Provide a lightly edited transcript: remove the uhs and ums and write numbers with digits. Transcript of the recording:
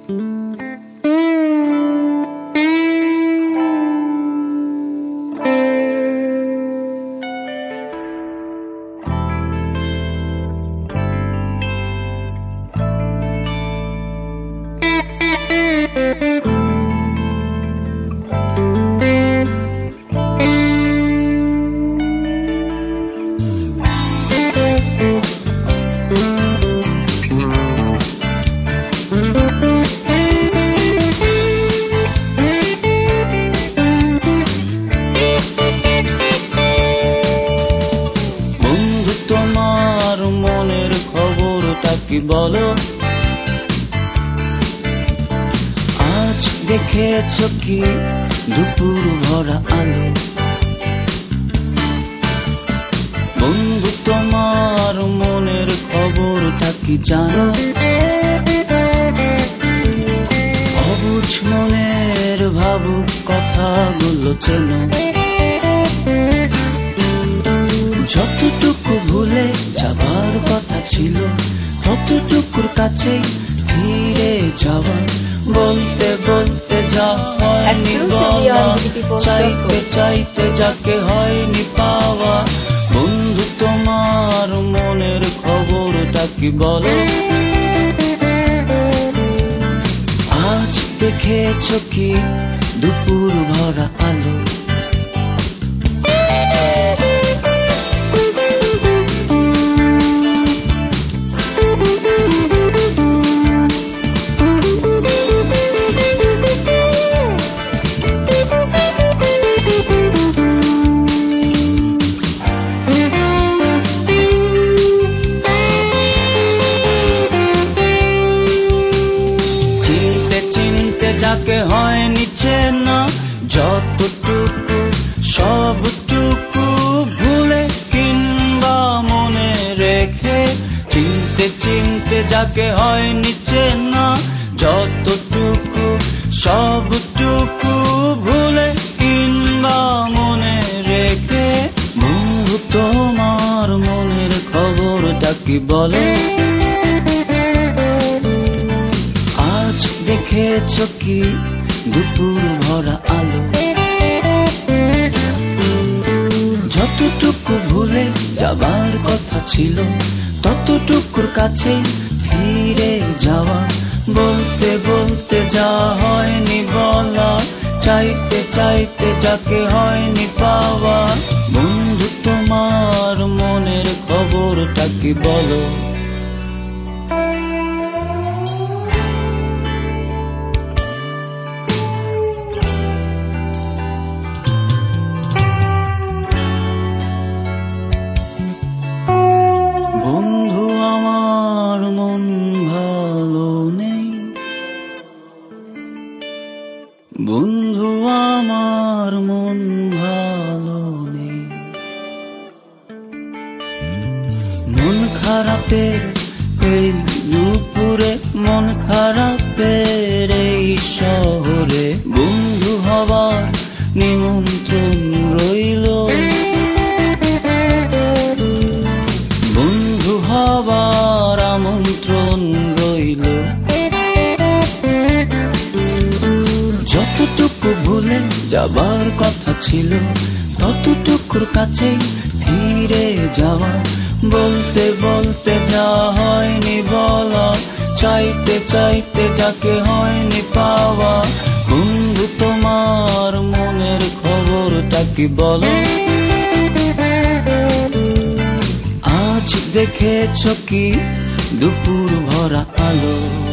কি বলো আজ দেখেছো কি দুপুর ভরা আলো বন্ধু তোমার মনের খবরটা কি জানো অবুঝ মনের ভাবুক কথাগুলো চেনো যতটুকু ভুলে যাবার কথা ছিল ততটুকুর কাছে ফিরে যাওয়া বলতে বলতে যা হয়নি বলা চাইতে চাইতে যাকে হয়নি পাওয়া বন্ধু তোমার মনের খবরটা কি বলো আজ দেখেছো কি দুপুর ভরা আলো যাকে হয়নি চেনা যতটুকু সবটুকু ভুলে কিংবা মনে রেখে চিনতে চিনতে যাকে হয়নি চেনা যতটুকু সবটুকু ভুলে কিংবা মনে রেখে বন্ধু তোমার মনের খবরটা কি বলে দেখেছো কি দুপুর ভরা আলো যতটুকু ভুলে যাবার কথা ছিল ততটুকুর কাছে ফিরে যাওয়া বলতে বলতে যা হয়নি বলা চাইতে চাইতে যাকে হয়নি পাওয়া বন্ধু তোমার মনের খবরটা কি বলো বন্ধু আমার মন ভালো নেই বন্ধু আমার মন ভালো নেই মন খারাপের এই দুপুরে মন খারাপের এই শহরে বন্ধু হবার নিমন্ত্রণ রইল হবার আমন্ত্রণ রইল যতটুকু ভুলে যাবার কথা ছিল ততটুকুর কাছে ফিরে যাওয়া বলতে বলতে যা হয়নি বলা চাইতে চাইতে যাকে হয়নি পাওয়া বন্ধু তোমার মনের খবরটা কি বলো দেখেছো কি দুপুর ভরা আলো